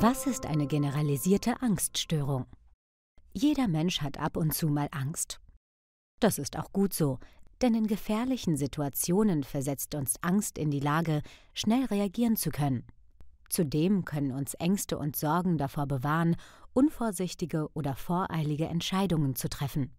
Was ist eine generalisierte Angststörung? Jeder Mensch hat ab und zu mal Angst. Das ist auch gut so, denn in gefährlichen Situationen versetzt uns Angst in die Lage, schnell reagieren zu können. Zudem können uns Ängste und Sorgen davor bewahren, unvorsichtige oder voreilige Entscheidungen zu treffen.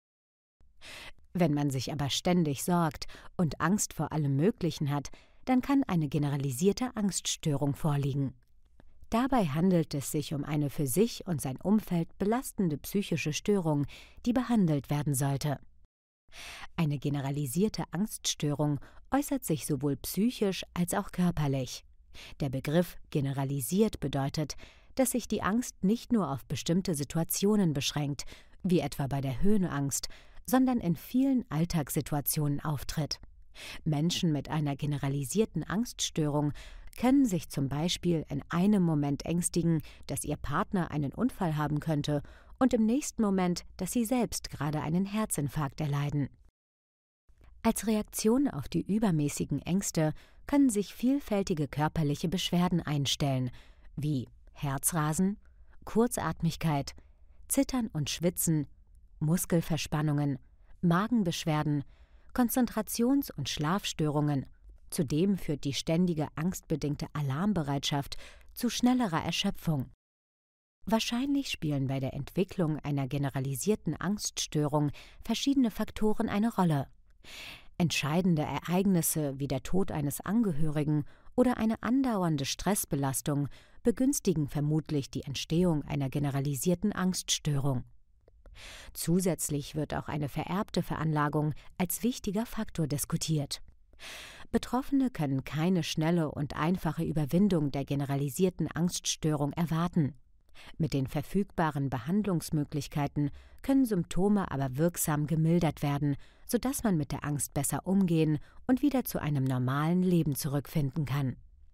Wenn man sich aber ständig sorgt und Angst vor allem Möglichen hat, dann kann eine generalisierte Angststörung vorliegen. Dabei handelt es sich um eine für sich und sein Umfeld belastende psychische Störung, die behandelt werden sollte. Eine generalisierte Angststörung äußert sich sowohl psychisch als auch körperlich. Der Begriff generalisiert bedeutet, dass sich die Angst nicht nur auf bestimmte Situationen beschränkt, wie etwa bei der Höhenangst, sondern in vielen Alltagssituationen auftritt. Menschen mit einer generalisierten Angststörung können sich zum Beispiel in einem Moment ängstigen, dass ihr Partner einen Unfall haben könnte, und im nächsten Moment, dass sie selbst gerade einen Herzinfarkt erleiden. Als Reaktion auf die übermäßigen Ängste können sich vielfältige körperliche Beschwerden einstellen, wie Herzrasen, Kurzatmigkeit, Zittern und Schwitzen, Muskelverspannungen, Magenbeschwerden, Konzentrations- und Schlafstörungen. Zudem führt die ständige angstbedingte Alarmbereitschaft zu schnellerer Erschöpfung. Wahrscheinlich spielen bei der Entwicklung einer generalisierten Angststörung verschiedene Faktoren eine Rolle. Entscheidende Ereignisse wie der Tod eines Angehörigen oder eine andauernde Stressbelastung begünstigen vermutlich die Entstehung einer generalisierten Angststörung. Zusätzlich wird auch eine vererbte Veranlagung als wichtiger Faktor diskutiert. Betroffene können keine schnelle und einfache Überwindung der generalisierten Angststörung erwarten. Mit den verfügbaren Behandlungsmöglichkeiten können Symptome aber wirksam gemildert werden, sodass man mit der Angst besser umgehen und wieder zu einem normalen Leben zurückfinden kann.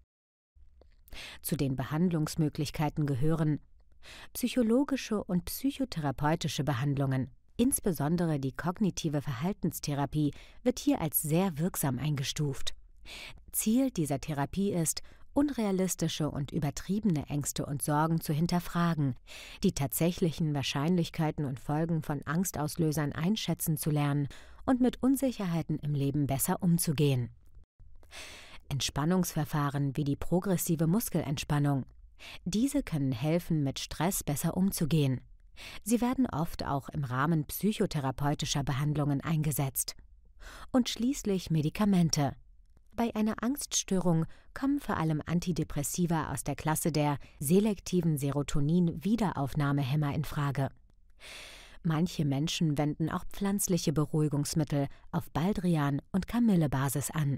Zu den Behandlungsmöglichkeiten gehören psychologische und psychotherapeutische Behandlungen. Insbesondere die kognitive Verhaltenstherapie wird hier als sehr wirksam eingestuft. Ziel dieser Therapie ist, unrealistische und übertriebene Ängste und Sorgen zu hinterfragen, die tatsächlichen Wahrscheinlichkeiten und Folgen von Angstauslösern einschätzen zu lernen und mit Unsicherheiten im Leben besser umzugehen. Entspannungsverfahren wie die progressive Muskelentspannung. Diese können helfen, mit Stress besser umzugehen. Sie werden oft auch im Rahmen psychotherapeutischer Behandlungen eingesetzt. Und schließlich Medikamente. Bei einer Angststörung kommen vor allem Antidepressiva aus der Klasse der selektiven Serotonin-Wiederaufnahmehämmer in Frage. Manche Menschen wenden auch pflanzliche Beruhigungsmittel auf Baldrian- und Kamille-Basis an.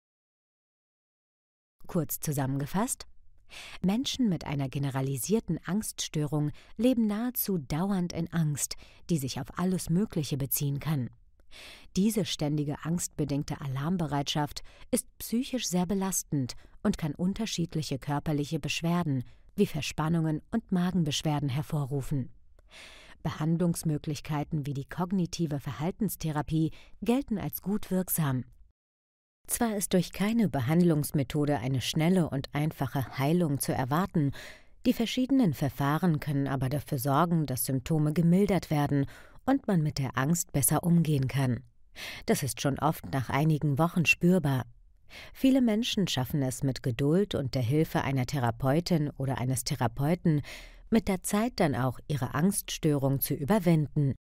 Kurz zusammengefasst: Menschen mit einer generalisierten Angststörung leben nahezu dauernd in Angst, die sich auf alles Mögliche beziehen kann. Diese ständige angstbedingte Alarmbereitschaft ist psychisch sehr belastend und kann unterschiedliche körperliche Beschwerden wie Verspannungen und Magenbeschwerden hervorrufen. Behandlungsmöglichkeiten wie die kognitive Verhaltenstherapie gelten als gut wirksam. Zwar ist durch keine Behandlungsmethode eine schnelle und einfache Heilung zu erwarten, die verschiedenen Verfahren können aber dafür sorgen, dass Symptome gemildert werden und man mit der Angst besser umgehen kann. Das ist schon oft nach einigen Wochen spürbar. Viele Menschen schaffen es mit Geduld und der Hilfe einer Therapeutin oder eines Therapeuten, mit der Zeit dann auch ihre Angststörung zu überwinden.